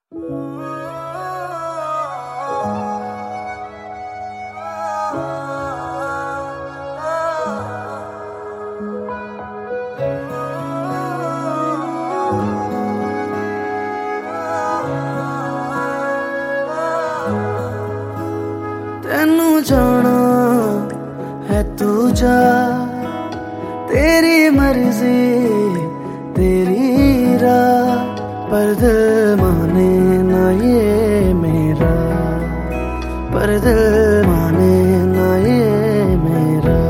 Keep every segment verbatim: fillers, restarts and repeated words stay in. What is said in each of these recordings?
तेनू जाना है तू जा, तेरी मर्जी तेरी राह, पर दिल माने ना ये मेरा, पर दिल माने ना ये मेरा।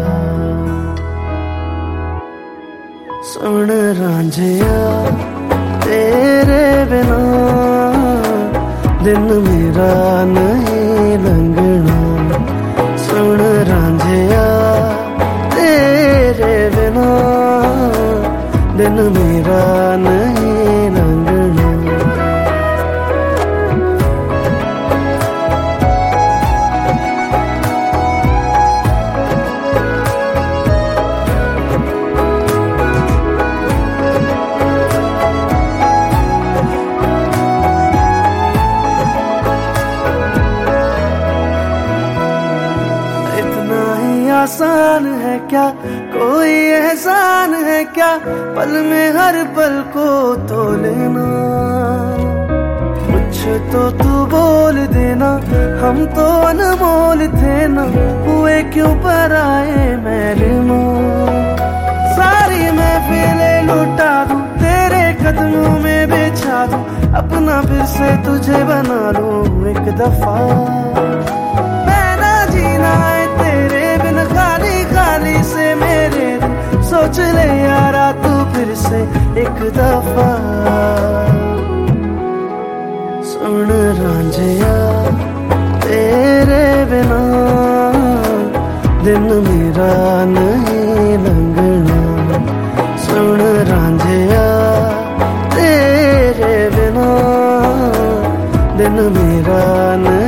सुन रांझिया तेरे बिना दिन मेरा नहीं लंघना, सुन रांझिया तेरे बिना दिन मेरा नहीं लंघना। आसान है क्या कोई एहसान है क्या, पल में हर पल को तोलना। कुछ तो तू बोल देना, हम तो अनमोल थे ना, हुए क्यों पराए मेरे माँ। सारी महफिलें लुटा दूं, तेरे कदमों में बिछा दूं, अपना फिर से तुझे बना लूं एक दफा। मैं ना जीना है तेरे बिन, खाली खाली से मेरे दिन, सोच ले यारा तू फिर से एक दफा। सुन रांझिया तेरे बिना दिन मेरा नहीं लंघना, सुन रांझिया तेरे बिना दिन मेरा नहीं